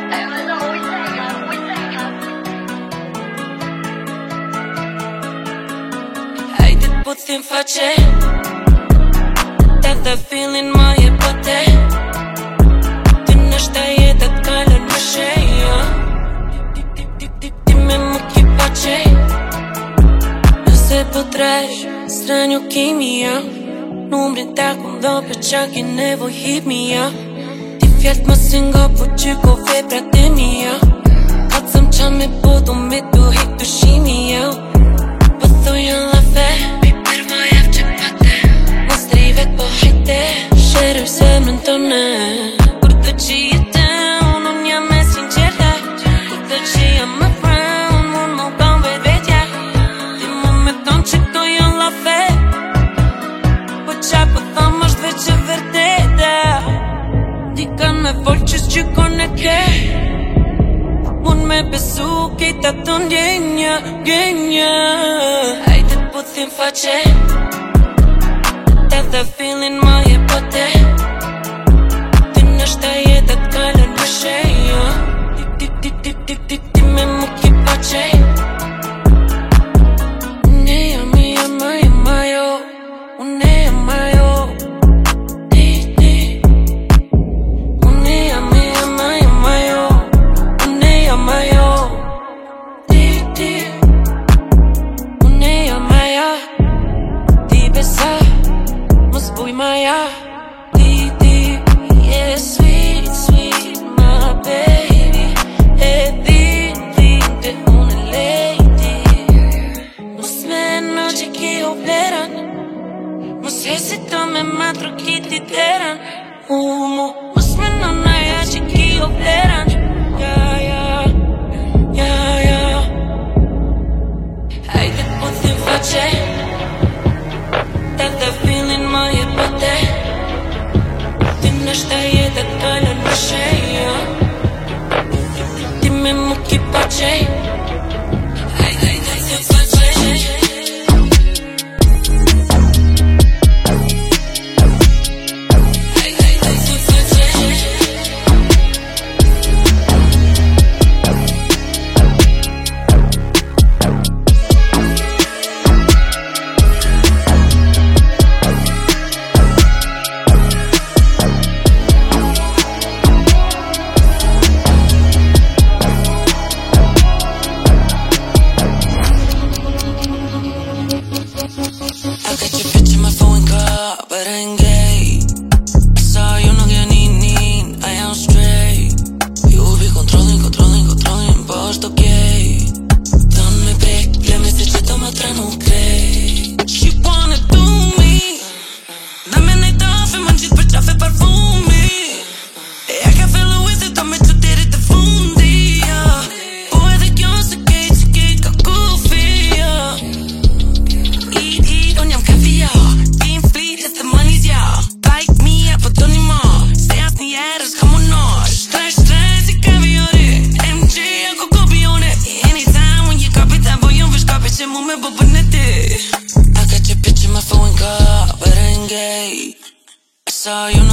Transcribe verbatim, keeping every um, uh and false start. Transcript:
Hajde të puthim faqe, të dhe fillin ma je pëte. Ty nështë a jetët kallën më sheja, ti me më ki pace. Nëse po tresh, stranju kimia, numrin ta ku ndo për qa ki nevoj hip mija. Ti fjallët më singo po qyko vepra të mija. Kacëm qa me bodu me du hik të shimi jau. Po thujan la fe, pi përva jaf që pate. Mos trivet po hajte, shërëv se mën tone. Kur të që jetën, unë jam me sinqerte. Kur të që jam më brown, unë më kam vet vetja. Ti më me tonë që ko janë la fe, po qa po tham është veç e vërtete. Di kanë me volqës që kone ke, mun me besu kejta të ndjenja, gjenja. Hajde të puthim faqe, të dhe fillin ma je pote. Ty nështë a jetët kallën më sheja, ti, ti, ti, ti, ti, ti me më ki pace. Unë jam, jam, jam ajo, unë jam ajo. Ti, ti, unë jam, jam, jam ajo, unë jam ajo. Ti, ti, unë jam ajo. Ti besa, mos buj maja. Ti, ti, yeah, sweet, sweet, my baby. E din, din, te unë lady. Mos me në që ki o pleran, mos hesito me matru ki ti teran. Umu, mos me në naja që ki o pleran. Ja, ja, ja, ja. Hajde të puthim faqe, të dhe fillin ma je pote. Ty nështë a jetët kallën më sheja, ti me më ki pace. Hajde të puthim faqe, hajde të puthim faqe. I got your picture in my phone car, but I ain't gay. I saw you nuk janë in, in, I am straight. Ju vi controlling, controlling, controlling, po është okej. Don't me break, lemi se që të më tranu krej. She wanna do me, da me nej tafe, më ngjit për qafe parfumi. E ja ka fillu e se ta me që deri të fundi, ja. Po edhe kjo se kejt, se kejt ka kufi, ja. Eat, eat, unë jam kaviar. Team fleet, if the money's yeah. Like me, apo të një ma. Se as një jerës ka më nash. Shtres, shtres, i kaviare. M J, ako kopione. Anytime when you copy that boy, unë vesh kapi që mu me bo për në ti. I got your picture in my phone car, but I ain't gay. I saw you